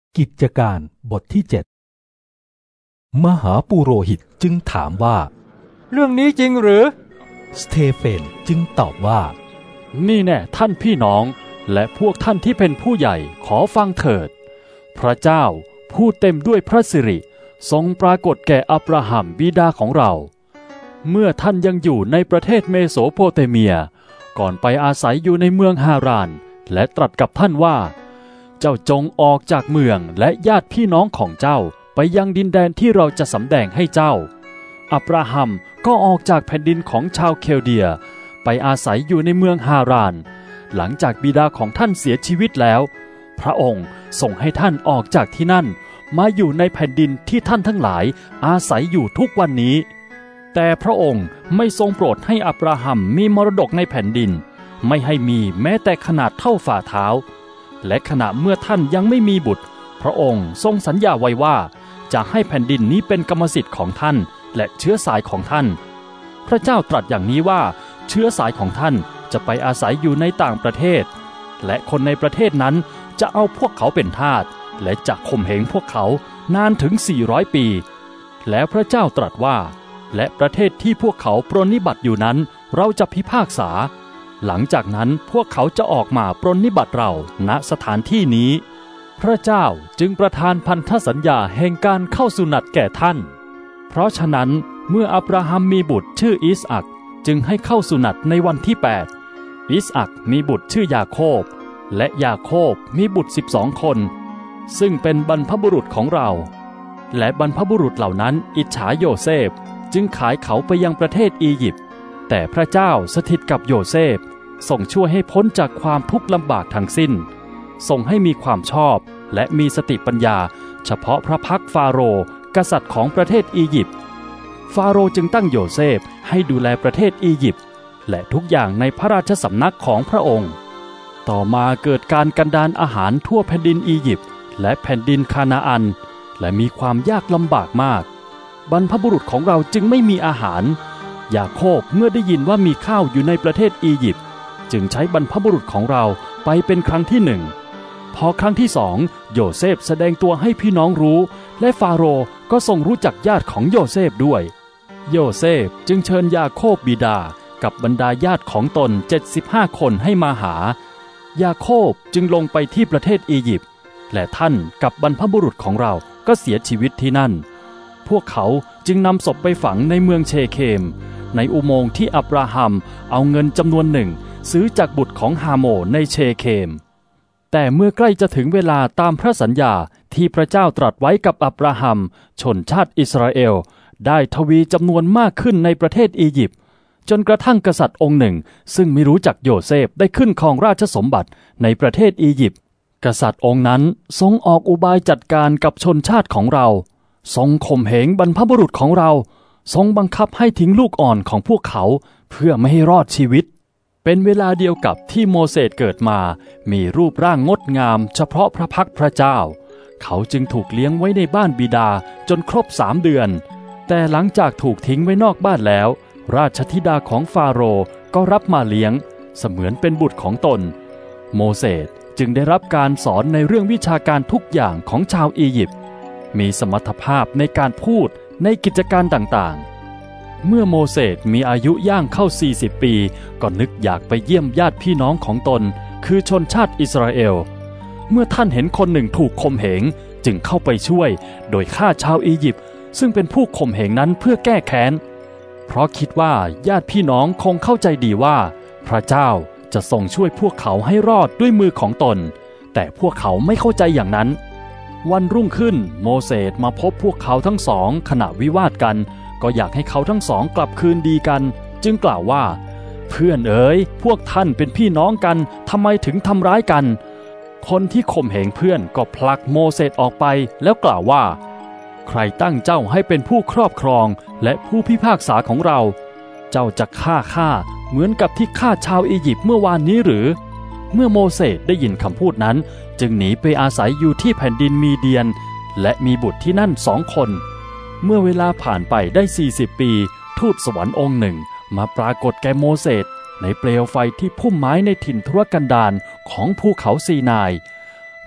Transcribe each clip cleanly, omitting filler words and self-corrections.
กิจการบทที่ 7 มหาปุโรหิตจึงถามว่าเรื่องนี้จริงหรือสเตเฟนจึงตอบว่านี่แน่ท่านพี่น้องและพวกท่านที่เป็นผู้ใหญ่ขอฟังเถิดพระเจ้าผู้เต็มด้วยพระสิริทรงปรากฏแก่อับราฮัมบิดาของเราเมื่อท่านยังอยู่ในประเทศเมโสโปเตเมียก่อนไปอาศัยอยู่ในเมืองฮารานและตรัสกับท่านว่าเจ้าจงออกจากเมืองและญาติพี่น้องของเจ้าไปยังดินแดนที่เราจะสำแดงให้เจ้าอับราฮัมก็ออกจากแผ่นดินของชาวเคลเดียไปอาศัยอยู่ในเมืองฮารานหลังจากบิดาของท่านเสียชีวิตแล้วพระองค์ส่งให้ท่านออกจากที่นั่นมาอยู่ในแผ่นดินที่ท่านทั้งหลายอาศัยอยู่ทุกวันนี้แต่พระองค์ไม่ทรงโปรดให้อับราฮัมมีมรดกในแผ่นดินไม่ให้มีแม้แต่ขนาดเท่าฝ่าเท้าและขณะเมื่อท่านยังไม่มีบุตรพระองค์ทรงสัญญาไว้ว่าจะให้แผ่นดินนี้เป็นกรรมสิทธิ์ของท่านและเชื้อสายของท่านพระเจ้าตรัสอย่างนี้ว่าเชื้อสายของท่านจะไปอาศัยอยู่ในต่างประเทศและคนในประเทศนั้นจะเอาพวกเขาเป็นทาสและจะข่มเหงพวกเขานานถึง400 ปีแล้วพระเจ้าตรัสว่าและประเทศที่พวกเขาปรนนิบัติอยู่นั้นเราจะพิพากษาหลังจากนั้นพวกเขาจะออกมาปรนนิบัติเราณสถานที่นี้พระเจ้าจึงประทานพันธสัญญาแห่งการเข้าสุนัตแก่ท่านเพราะฉะนั้นเมื่ออับราฮัมมีบุตรชื่ออิสอัคจึงให้เข้าสุนัตในวันที่8อิสอัคมีบุตรชื่อยาโคบและยาโคบมีบุตร12 คนซึ่งเป็นบรรพบุรุษของเราและบรรพบุรุษเหล่านั้นอิจฉาโยเซฟจึงขายเขาไปยังประเทศอียิปต์แต่พระเจ้าสถิตกับโยเซฟทรงช่วยให้พ้นจากความทุกข์ลำบากทั้งสิ้นทรงให้มีความชอบและมีสติปัญญาเฉพาะพระพักฟาโรห์กษัตริย์ของประเทศอียิปต์ฟาโรห์จึงตั้งโยเซฟให้ดูแลประเทศอียิปต์และทุกอย่างในพระราชสำนักของพระองค์ต่อมาเกิดการกันดารอาหารทั่วแผ่นดินอียิปต์และแผ่นดินคานาอันและมีความยากลำบากมากบรรพบุรุษของเราจึงไม่มีอาหารยาโคบเมื่อได้ยินว่ามีข้าวอยู่ในประเทศอียิปต์จึงใช้บรรพบุรุษของเราไปเป็นครั้งที่1พอครั้งที่2โยเซฟแสดงตัวให้พี่น้องรู้และฟาโรห์ก็ทรงรู้จักญาติของโยเซฟด้วยโยเซฟจึงเชิญยาโคบบิดากับบรรดาญาติของตน75 คนให้มาหายาโคบจึงลงไปที่ประเทศอียิปต์และท่านกับบรรพบุรุษของเราก็เสียชีวิตที่นั่นพวกเขาจึงนำศพไปฝังในเมืองเชเคมในอุโมงค์ที่อับราฮัมเอาเงินจำนวนหนึ่งซื้อจากบุตรของฮาโมในเชเคมแต่เมื่อใกล้จะถึงเวลาตามพระสัญญาที่พระเจ้าตรัสไว้กับอับราฮัมชนชาติอิสราเอลได้ทวีจำนวนมากขึ้นในประเทศอียิปต์จนกระทั่งกษัตริย์องค์หนึ่งซึ่งไม่รู้จักโยเซฟได้ขึ้นครองราชสมบัติในประเทศอียิปต์กษัตริย์องค์นั้นทรงออกอุบายจัดการกับชนชาติของเราทรงข่มเหงบรรพบุรุษของเราทรงบังคับให้ทิ้งลูกอ่อนของพวกเขาเพื่อไม่ให้รอดชีวิตเป็นเวลาเดียวกับที่โมเสสเกิดมามีรูปร่างงดงามเฉพาะพระพักพระเจ้าเขาจึงถูกเลี้ยงไว้ในบ้านบิดาจนครบ3 เดือนแต่หลังจากถูกทิ้งไว้นอกบ้านแล้วราชธิดาของฟาโรห์ก็รับมาเลี้ยงเสมือนเป็นบุตรของตนโมเสสจึงได้รับการสอนในเรื่องวิชาการทุกอย่างของชาวอียิปต์มีสมรรถภาพในการพูดในกิจการต่างๆเมื่อโมเสสมีอายุย่างเข้า40 ปีก็นึกอยากไปเยี่ยมญาติพี่น้องของตนคือชนชาติอิสราเอลเมื่อท่านเห็นคนหนึ่งถูกข่มเหงจึงเข้าไปช่วยโดยฆ่าชาวอียิปต์ซึ่งเป็นผู้ข่มเหงนั้นเพื่อแก้แค้นเพราะคิดว่าญาติพี่น้องคงเข้าใจดีว่าพระเจ้าจะทรงช่วยพวกเขาให้รอดด้วยมือของตนแต่พวกเขาไม่เข้าใจอย่างนั้นวันรุ่งขึ้นโมเสสมาพบพวกเขาทั้งสองขณะวิวาทกันก็อยากให้เขาทั้งสองกลับคืนดีกันจึงกล่าวว่าเพื่อนเอ๋ยพวกท่านเป็นพี่น้องกันทำไมถึงทำร้ายกันคนที่ข่มเหงเพื่อนก็ผลักโมเสสออกไปแล้วกล่าวว่าใครตั้งเจ้าให้เป็นผู้ครอบครองและผู้พิพากษาของเราเจ้าจะฆ่าข้าเหมือนกับที่ฆ่าชาวอียิปต์เมื่อวานนี้หรือเมื่อโมเสสได้ยินคำพูดนั้นจึงหนีไปอาศัยอยู่ที่แผ่นดินมีเดียนและมีบุตรที่นั่น2 คนเมื่อเวลาผ่านไปได้40 ปีทูตสวรรค์องค์หนึ่งมาปรากฏแก่โมเสสในเปลวไฟที่พุ่มไม้ในถิ่นทุรกันดารของภูเขาซีนาย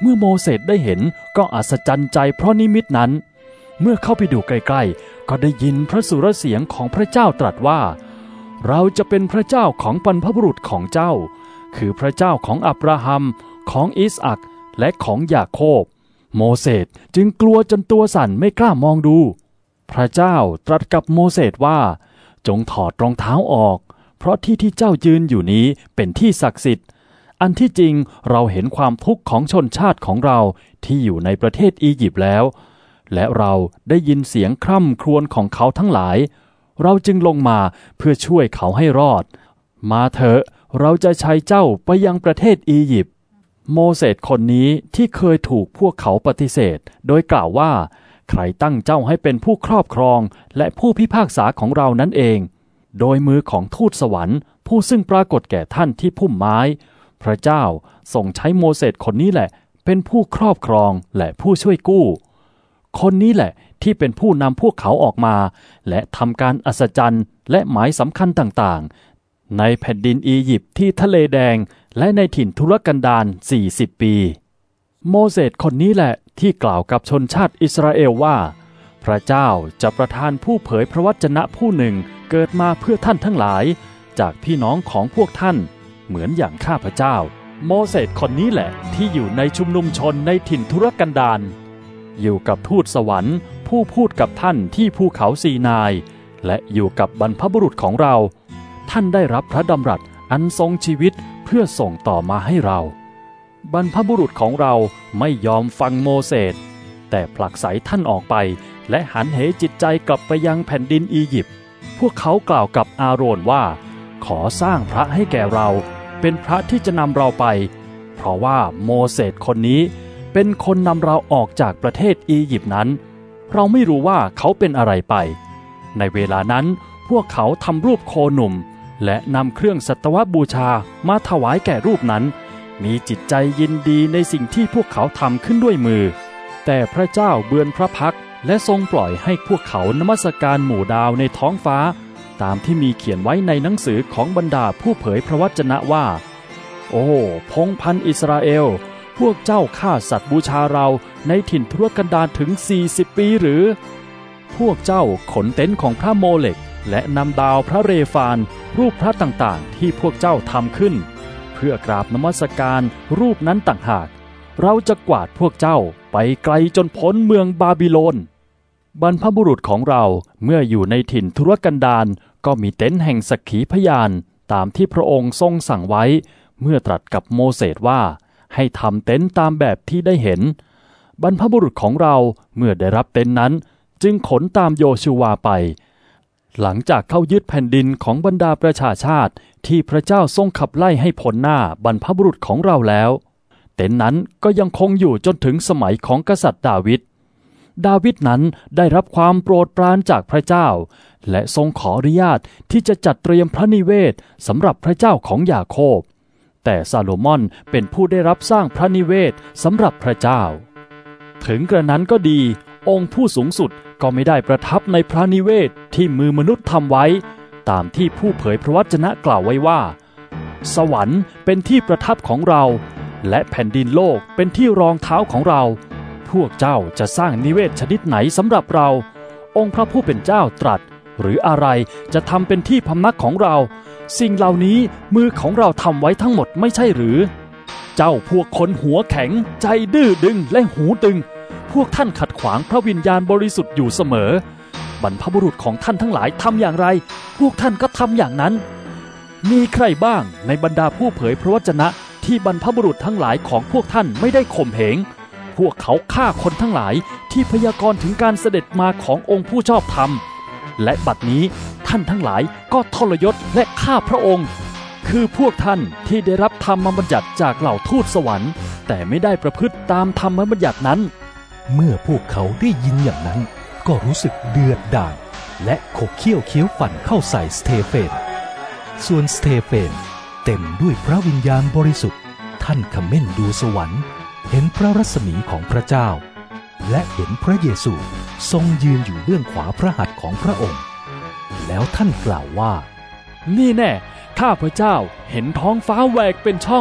เมื่อโมเสสได้เห็นก็อัศจรรย์ใจเพราะนิมิตนั้นเมื่อเข้าไปดูใกล้ๆก็ได้ยินพระสุรเสียงของพระเจ้าตรัสว่าเราจะเป็นพระเจ้าของบรรพบุรุษของเจ้าคือพระเจ้าของอับราฮัมของอิสอัคและของยาโคบโมเสสจึงกลัวจนตัวสั่นไม่กล้ามองดูพระเจ้าตรัสกับโมเสสว่าจงถอดรองเท้าออกเพราะที่เจ้ายืนอยู่นี้เป็นที่ศักดิ์สิทธิ์อันที่จริงเราเห็นความทุกข์ของชนชาติของเราที่อยู่ในประเทศอียิปต์แล้วและเราได้ยินเสียงคร่ำครวญของเขาทั้งหลายเราจึงลงมาเพื่อช่วยเขาให้รอดมาเถอะเราจะใช้เจ้าไปยังประเทศอียิปต์โมเสสคนนี้ที่เคยถูกพวกเขาปฏิเสธโดยกล่าวว่าใครตั้งเจ้าให้เป็นผู้ครอบครองและผู้พิพากษาของเรานั่นเองโดยมือของทูตสวรรค์ผู้ซึ่งปรากฏแก่ท่านที่พุ่มไม้พระเจ้าทรงใช้โมเสสคนนี้แหละเป็นผู้ครอบครองและผู้ช่วยกู้คนนี้แหละที่เป็นผู้นำพวกเขาออกมาและทำการอัศจรรย์และหมายสำคัญต่างๆในแผ่นดินอียิปต์ที่ทะเลแดงและในถิ่นทุรกันดาร40 ปีโมเสสคนนี้แหละที่กล่าวกับชนชาติอิสราเอลว่าพระเจ้าจะประทานผู้เผยพระวจนะผู้หนึ่งเกิดมาเพื่อท่านทั้งหลายจากพี่น้องของพวกท่านเหมือนอย่างข้าพเจ้าโมเสสคนนี้แหละที่อยู่ในชุมนุมชนในถิ่นทุรกันดารอยู่กับทูตสวรรค์ผู้พูดกับท่านที่ภูเขาซีนายและอยู่กับบรรพบุรุษของเราท่านได้รับพระดำรัสอันทรงชีวิตเพื่อส่งต่อมาให้เราบรรพบุรุษของเราไม่ยอมฟังโมเสสแต่ผลักไสท่านออกไปและหันเหจิตใจกลับไปยังแผ่นดินอียิปต์พวกเขากล่าวกับอาโรนว่าขอสร้างพระให้แก่เราเป็นพระที่จะนำเราไปเพราะว่าโมเสสคนนี้เป็นคนนำเราออกจากประเทศอียิปต์นั้นเราไม่รู้ว่าเขาเป็นอะไรไปในเวลานั้นพวกเขาทำรูปโคหนุ่มและนำเครื่องสัตวบูชามาถวายแก่รูปนั้นมีจิตใจยินดีในสิ่งที่พวกเขาทำขึ้นด้วยมือแต่พระเจ้าเบือนพระพักตร์และทรงปล่อยให้พวกเขานมัสการหมู่ดาวในท้องฟ้าตามที่มีเขียนไว้ในหนังสือของบรรดาผู้เผยพระวจนะว่าโอ้พงศ์พันธุ์อิสราเอลพวกเจ้าฆ่าสัตว์บูชาเราในถิ่นทุรกันดารถึง40 ปีหรือพวกเจ้าขนเต็นท์ของพระโมเลกและนำดาวพระเรฟานรูปพระต่างๆที่พวกเจ้าทำขึ้นเพื่อกราบนมัสการรูปนั้นต่างหากเราจะกวาดพวกเจ้าไปไกลจนพ้นเมืองบาบิโลนบรรพบุรุษของเราเมื่ออยู่ในถิ่นทุรกันดารก็มีเต็นท์แห่งสักขีพยานตามที่พระองค์ทรงสั่งไว้เมื่อตรัสกับโมเสสว่าให้ทำเต็นท์ตามแบบที่ได้เห็นบรรพบุรุษของเราเมื่อได้รับเต็นท์นั้นจึงขนตามโยชูวาไปหลังจากเข้ายึดแผ่นดินของบรรดาประชาชาติที่พระเจ้าทรงขับไล่ให้พ้นหน้าบรรพบุรุษของเราแล้วเต็นท์นั้นก็ยังคงอยู่จนถึงสมัยของกษัตริย์ดาวิดนั้นได้รับความโปรดปรานจากพระเจ้าและทรงขออนุญาตที่จะจัดเตรียมพระนิเวศสำหรับพระเจ้าของยาโคบแต่ซาโลมอนเป็นผู้ได้รับสร้างพระนิเวศสำหรับพระเจ้าถึงกระนั้นก็ดีองค์ผู้สูงสุดก็ไม่ได้ประทับในพระนิเวศที่มือมนุษย์ทำไว้ตามที่ผู้เผยพระวจนะกล่าวไว้ว่าสวรรค์เป็นที่ประทับของเราและแผ่นดินโลกเป็นที่รองเท้าของเราพวกเจ้าจะสร้างนิเวศชนิดไหนสำหรับเราองค์พระผู้เป็นเจ้าตรัสหรืออะไรจะทำเป็นที่พำนักของเราสิ่งเหล่านี้มือของเราทำไว้ทั้งหมดไม่ใช่หรือเจ้าพวกคนหัวแข็งใจดื้อดึงและหูตึงพวกท่านขัดขวางพระวิญญาณบริสุทธิ์อยู่เสมอบรรพบุรุษของท่านทั้งหลายทำอย่างไรพวกท่านก็ทำอย่างนั้นมีใครบ้างในบรรดาผู้เผยพระวจนะที่บรรพบุรุษทั้งหลายของพวกท่านไม่ได้ข่มเหงพวกเขาฆ่าคนทั้งหลายที่พยากรณ์ถึงการเสด็จมาขององค์ผู้ชอบธรรมและบัดนี้ท่านทั้งหลายก็ทรยศและฆ่าพระองค์คือพวกท่านที่ได้รับธรรมบัญญัติจากเหล่าทูตสวรรค์แต่ไม่ได้ประพฤติตามธรรมบัญญัตินั้นเมื่อพวกเขาได้ยินอย่างนั้นก็รู้สึกเดือดดาลและขบเคี้ยวเคี้ยวฟันเข้าใส่สเตเฟนส่วนสเตเฟนเต็มด้วยพระวิญญาณบริสุทธิ์ท่านเขม่นดูสวรรค์เห็นพระรัศมีของพระเจ้าและเห็นพระเยซูทรงยืนอยู่เบื้องขวาพระหัตถ์ของพระองค์แล้วท่านกล่าวว่านี่แน่ข้าพระเจ้าเห็นท้องฟ้าแหวกเป็นช่อง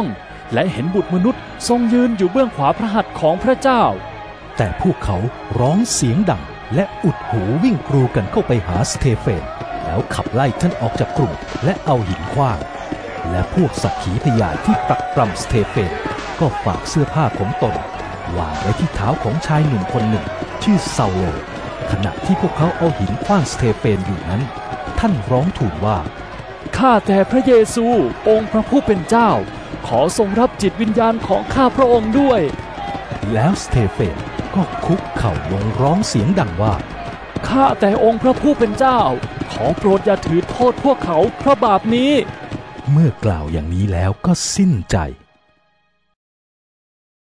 และเห็นบุตรมนุษย์ทรงยืนอยู่เบื้องขวาพระหัตถ์ของพระเจ้าแต่พวกเขาร้องเสียงดังและอุดหูวิ่งกรูกันเข้าไปหาสเตเฟนแล้วขับไล่ท่านออกจากกลุ่มและเอาหินขว้างและพวกสักขีพยานที่ปรักปรำสเตเฟนก็ฝากเสื้อผ้าของตนวางไว้ที่เท้าของชายหนุ่มคนหนึ่งชื่อเซาโลขณะที่พวกเขาเอาหินขว้างสเตเฟนอยู่นั้นท่านร้องทูลว่าข้าแต่พระเยซูองค์พระผู้เป็นเจ้าขอทรงรับจิตวิญญาณของข้าพระองค์ด้วยแล้วสเตเฟนก็คุกเข่าลงร้องเสียงดังว่าข้าแต่องค์พระผู้เป็นเจ้าขอโปรดอย่าถือโทษพวกเขาเพราะบาปนี้เมื่อกล่าวอย่างนี้แล้วก็สิ้นใจ